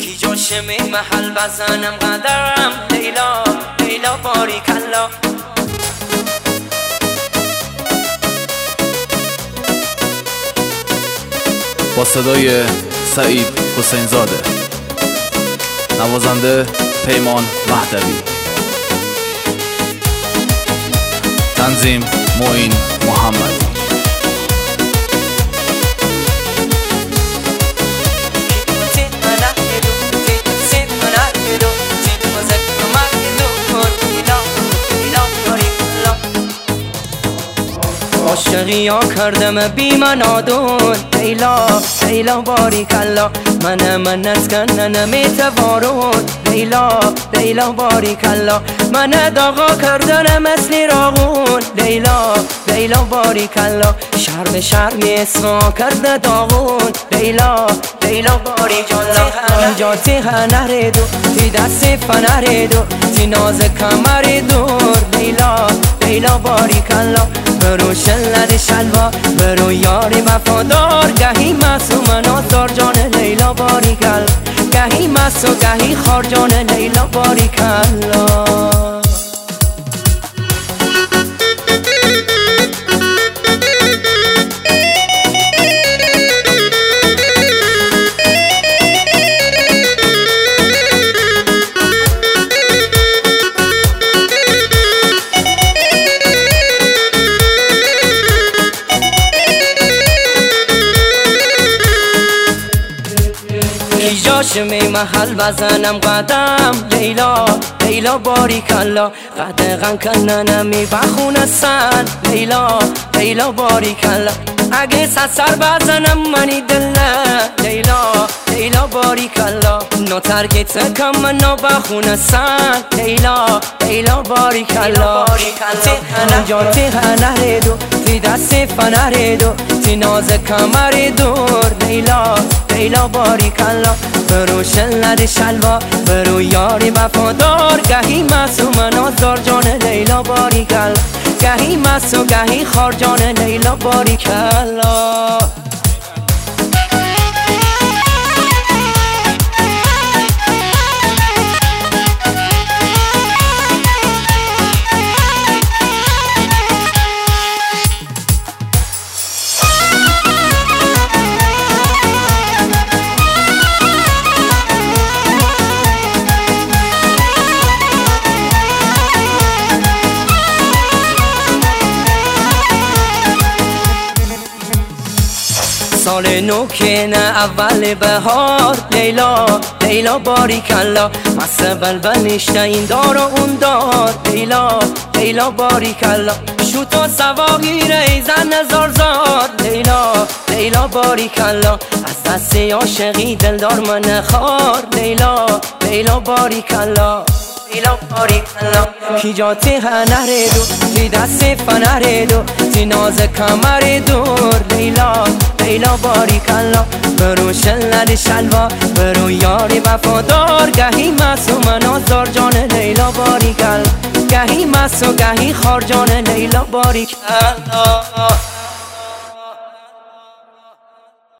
کی جاشه می محل بزنم قدرم لیلا لیلا باریکلا. با صدای سعید حسین زاده، نوازنده پیمان مهدوی، تنظیم معین محمدی. عاشقی ها کردم بی منادون لیلا لیلا باریکلا. منت کنن میتوارون لیلا لیلا باریکلا. من داغا کردن مثل راغون لیلا لیلا باریکلا. شرم شرم اسما کرده داغون لیلا لیلا باریکلا. اینجا تی هنردو تی دست فنردو تی ناز کمر دور لیلا لیلا باریکلا. برو شلد شلوا برو یاری وفادار، گهی معصوم نازار جان لیلا باریکلا. گهی مست و گهی خار جان لیلا باریکلا. کی جاشه می محل بزنم قدم لیلا لیلا باریکلا. قدغن کننم می بخونه سن لیلا لیلا باریکلا. اگه سر بزنم منی دل لیلا لیلا باریکلا. نو ترگت کم منو بخونه سن لیلا لیلا باریکلا. اینجا تی هنردو تی دست فنردو تی ناز کمر دور لیلا لیلا باریکلا. برو شلد شلوا برو یاری وفادار، گهی معصوم نازار جان لیلا باریکلا. گهی مست و گهی خار جان لیلا باریکلا. سال نو که نه اول بهار لیلا لیلا باریکلا. مست بلبلش این دار و اون دار لیلا لیلا باریکلا. شوت و سواگیر ای زن زار لیلا لیلا باریکلا. از دست عاشقی دلدار من خار لیلا لیلا باریکلا لیلا باریکلا. کی جا تی هنردو تی دست فنردو تی ناز کمر دور لیلا لیلا باریکلا. برو شلد شلوا برو یاری وفادار، گهی معصوم نازار جان لیلا باریکلا. گهی مست و گهی خار جان لیلا باریکلا.